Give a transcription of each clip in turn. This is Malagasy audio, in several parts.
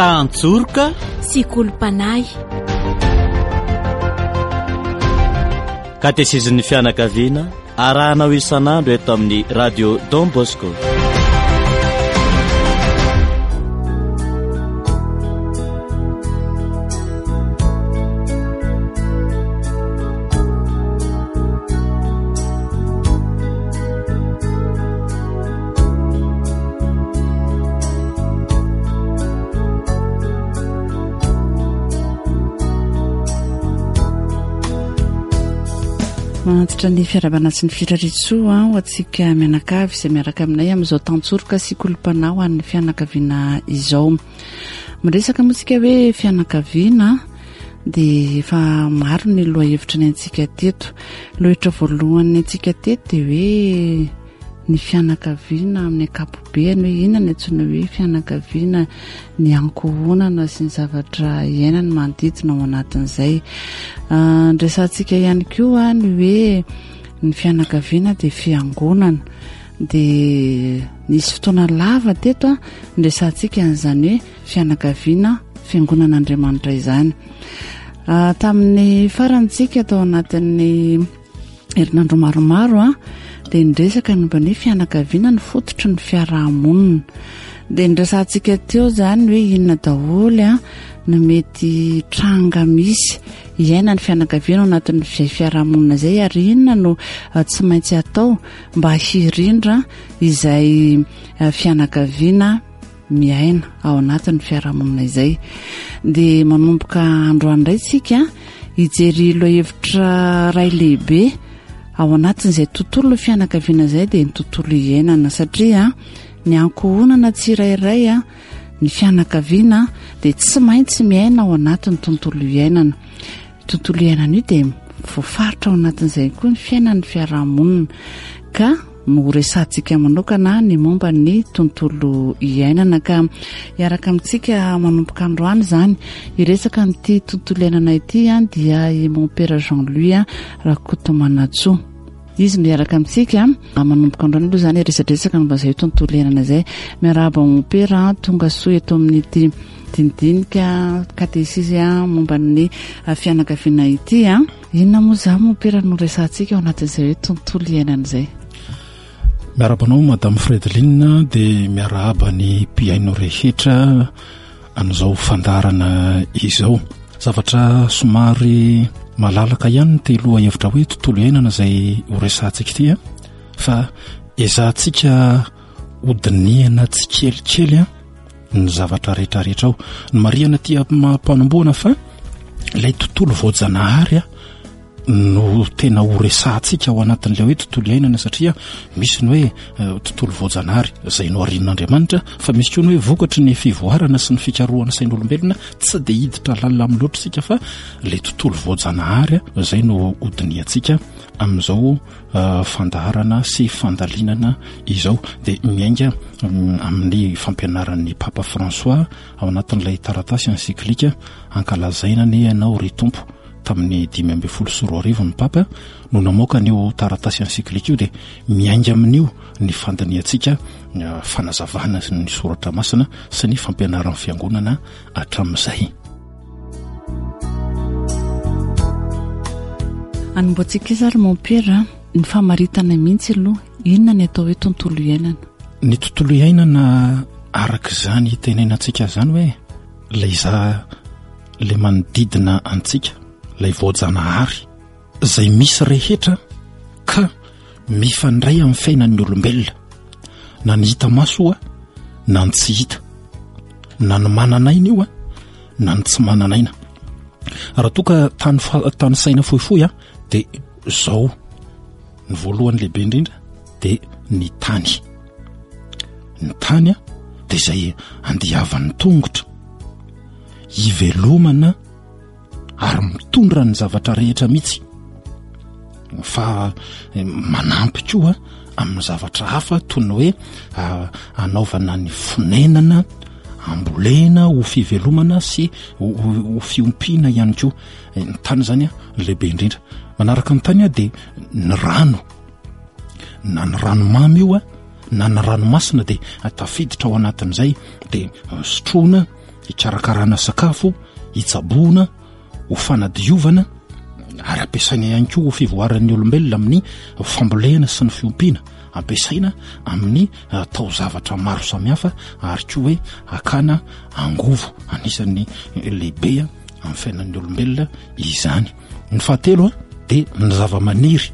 Tantsorika sy kolompanay. Katezizin'ny fianakaviana arahanao isan'andro eto amin'ny radio Don Bosco. Manatitra ny fiarabana sy ny firaritsoa ho antsika mianakavy izay miaraka aminay amin'izao Tantsorika sy kolompanao amin'ny fianakaviana izao. Miresaka motsika hoe fianakaviana dia efa maro ny loha hevitra ny antsika teto. Lohatra voalohany antsika teto dia hoe ny fianakaviana amin'ny ankapobeny hoe inona ny antsoina hoe fianakaviana, ny ankohonana sy ny zavatra iainana manodidina ao anatin'izay. Ndresantsika ihany koa ny hoe ny fianakaviana dia fiangonana, dia nisy fotoana lava teto ndresantsika an'izany hoe fianakaviana fiangonan'Andriamanitra izany. Tamin'ny farantsika tao anatin'ny herinandro maromaro dia nidresaka ny momba ny fianakaviana ny fototry ny fiarahamonina. Dia nidresantsika teo izany hoe inona daholo no mety tranga misy iaina ny fianakaviana ao anatin'ny fiarahamonina izay, ary inona no tsy maintsy atao mba hirindra izay fianakaviana miaina ao anatin'ny fiarahamonina izay. Dia manomboka androany indray tsika hijery lohahevitra ray lehibe ao anatin'izay tontolo fianakaviana izay dia ny tontolo iainana, satria ny ankohonana tsirairay ny fianakaviana dia tsy maintsy miaina ao anatin'ny tontolo iainana. Tontolo iainana io dia voafaritra ao anatin'izay koa ny fiainan'ny fiarahamonina, ka no resantsika manokana ny momba ny tontolo iainana. Ka hiaraka amintsika manomboka androany izany hiresaka n'ity tontolo iainana ity dia i mon père Jean-Louis Rakotomanatsoa. Izy no hiaraka amintsika manomboka androany aloha izany resadresaka momba izay tontolo iainana izay. Miarahaba mon père tonga soa eto amin'ity dinidinika katesisy momba ny fianakaviana ity. Inona moa izany mon père no resantsika ao anatin'izay hoe tontolo iainana izay? Miarabanao madame Fredeline, dia miarahaba ny mpiaino rehetra an'izao fandarana izao. Zavatra somary malalaka ihany ny teloha hevitra hoe tontolo iainana izay ho resantsika ity, fa ezahantsika hodiniana tsikelikely ny zavatra rehetrarehetra ao. Ny marihana tia mampanamboana fa ilay tontolo voajanahary no tena ho resantsika ao anatin'ilay hoe tontolo iainana, satria misy ny hoe tontolo voajanahary izay no arian'Andriamanitra, fa misy koa ny hoe vokatry ny fivoarana sy ny fikarohana sain'olombelona. Tsy dia hiditra lalina amin'ny loatra sika, fa ilay tontolo voajanahary izay no hodiniantsika amin'izao fandaharana sy fandalinana izao. Dia miainga amin'ny fampianaran'ny Papa François ao anatin'ilay taratasy encyclique ankalazaina ny ianao ry tompo tamin'ny 524 ny Papa no namoaka an'io taratasy encyclique io, dia miainga amin'io ny fandaniantsika fanazavana ny soratra masina sy ny fampianaran'ny fiangonana hatramin'izay. Anomboantsika izary mon père ny famaritana mihitsy aloha, inona ny atao hoe tontolo iainana? Ny tontolo iainana arak'izany teneninantsika izany hoe ilay ilay manodidina antsika, ilay voajanahary izay misy rehetra ka mifandray amin'ny fiainan'ny olombelona, na ny hita maso na ny tsy hita, na ny mananaina io na ny tsy mananaina. Raha toka tany saina fohifohy dia izao ny voalohany lehibe indrindra dia ny tany. Ny tany dia izay andihavan'ny tongotra, hivelomana ary mitondra ny zavatra rehetra mihitsy, fa manampy koa amin'ny zavatra hafa toy ny hoe anaovana ny fonenana, ambolena ho fivelomana sy ho fiompiana ihany koa. Ny tany izany lehibe indrindra. Manaraka amin'ny tany dia ny rano, na ny ranomamy io na ny ranomasina dia tafiditra ao anatin'izay, dia sotroina hikarakarana sakafo, hitsaboana, ho fanadiovana, ary ampiasaina ihany koa ho fivoaran'ny olombelona amin'ny fambolena sy ny fiompiana, ampiasaina amin'ny taozavatra maro samihafa, ary koa hoe akana angovo, anisan'ny lehibe amin'ny fiainan'ny olombelona izany. Ny fahatelo dia ny zavamaniry.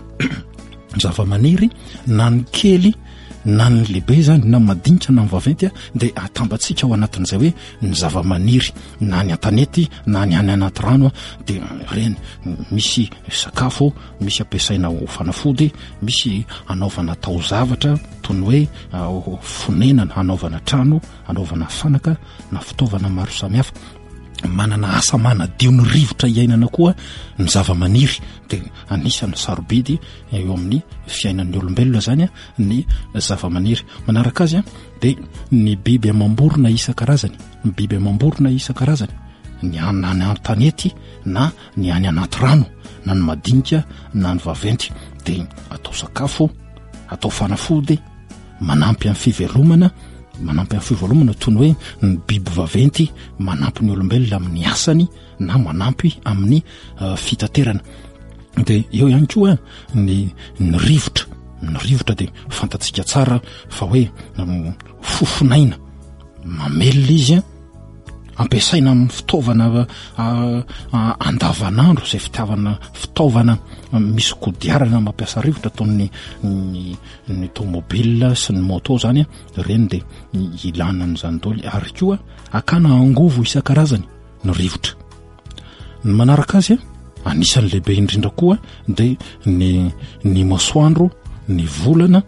Ny zavamaniry na ny kely na ny lehibe zany, na madinika na ny vaventy dia atambatsika ao anatin'izay hoe ny zavamaniry, na ny antanety na ny any anaty rano dia reny misy sakafo, misy ampiasaina ho fanafody, misy anaovana taozavatra toy ny hoe fonenana, anaovana trano, anaovana fanaka na fitaovana maro samihafa. Manana asa manadio ny rivotra iainana koa ny zavamaniry, dia anisany sarobidy eo amin'ny fiainan'ny olombelona zany ny zavamaniry. Manaraka azy dia ny biby amam-borona isan-karazany, ny biby amam-borona isan-karazany, ny any antanety na ny any anaty rano, na ny madinika na ny vaventy, dia atao sakafo, atao fanafody, manampy amin'ny fivelomana, toy ny hoe ny biby vaventy manampy ny olombelona amin'ny asany na manampy amin'ny fitaterana. Dia eo ihany koa ny rivotra. Ny rivotra dia fantatsika tsara fa hoe fofonaina, mamelona izy ampiasaina amin'ny fitaovana andavanandro, izay fitaovana misy kodiarana mampiasa rivotra toy ny tomobile sy ny moto zany, reny dia ilana n'izany daholo. Ary koa akana angovo isan-karazany ny rivotra. Ny manaraka azy anisan'ny lehibe indrindra koa dia ny masoandro, ny volana,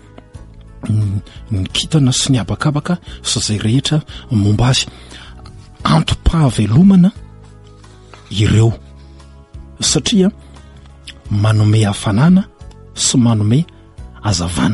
ny kitana sy ny abakabaka sy izay rehetra momba azy. Antom-pahavelomana ireo satria manome hafanana sy manome hazavana.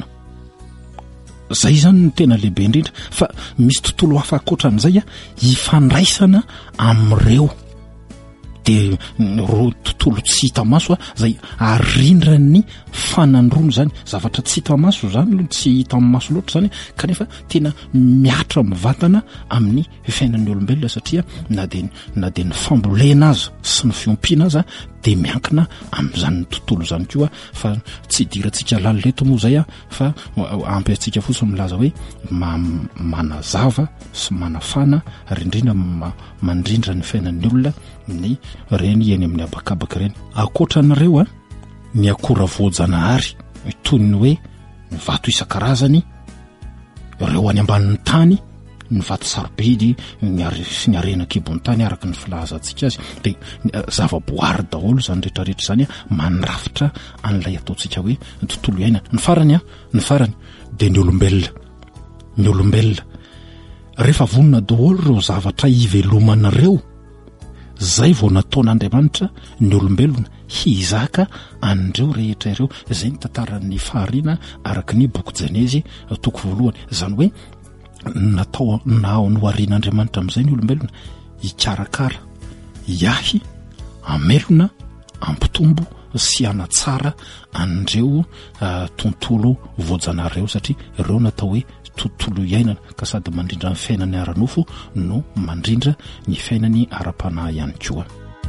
Zay zany no tena lehibe indrindra, fa misy tontolo hafa ankoatran'izay hifandraisana amin'ireo dia ro tontolo tsy hita maso zay arindran'ny fanandrono zany, zavatra tsy hita maso zany, tsy hita amin'ny maso loatra zany, kanefa tena miatra mivatana amin'ny fiainan'ny olombelona, satria na dia ny fambolena azy sy ny fiompiana azy dia miankina amin'izany tontolo zany koa. Fa tsy dirantsika laleto moa zay fa ampy antsika fotsiny milaza hoe manazava sy manafana, ary indrindra mandrindra ny fiainan'ny olona ny reny eny amin'ny abakabaka reny. Akoatran'ireo ny akora voajanahary toy ny hoe ny vato isan-karazany, ireo any ambanin'ny tany, ny vato sarobidy sy ny arena-kibon'ny tany araka ny filazantsika azy, dia zavaboary daholo zany rehetrarehetra zany manrafitra an'ilay ataontsika hoe tontolo iaina. Ny farany dia ny olombelona. Ny olombelona rehefa vonona daholo ireo zavatra hivelomanareo, zay vao nataon'Andriamanitra ny olombelona hizaka an'ireo rehetra ireo. Izay ny tantaran'ny fahariana araka ny boky Jenezy toko voalohany. Izany hoe natao noharian'Andriamanitra amin'izay ny olombelona hikarakara, hiahy, amelona, ampitombo sy hanatsara an'ireo tontolo voajanahary ireo, satria ireo natao hoe tontolo iainana, ka sady mandrindra ny fiainany ara-nofo no mandrindra ny fiainany ara-panahy ihany koa.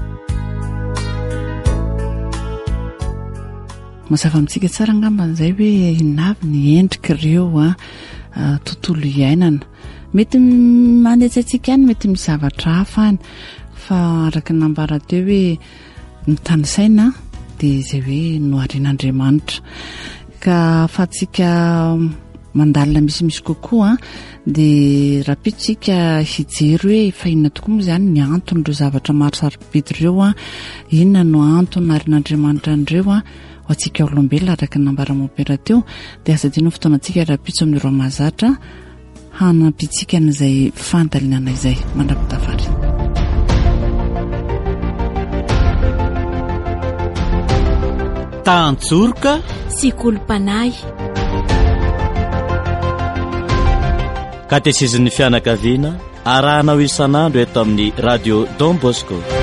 Mazava amintsika tsara angamban'izay hoe inavy ny endrik'ireo tontolo iainana. Mety manetsatsika ihany, mety mizavatra hafa any, fa araka nambara teo hoe ny tanisaina dia izay hoe noharian'Andriamanitra. Ka afatsika mandalina misimisy kokoa dia raha pitsika hijery hoe fahinana tokoa moa zany ny anton'ireo zavatra maro sarobidy ireo, inona no antony harian'Andriamanitra an'ireo ho antsika olombelona araka nambara mopera teo. Dia azadino fotoanantsika raha pitso amin'ireo mahazatra hanampitsika n'izay fandalinana izay mandrapitavary. Tantsorika sy kolom-panahy, katesizin'ny fianakaviana arahanao isan'andro eto amin'ny radio Don Bosco.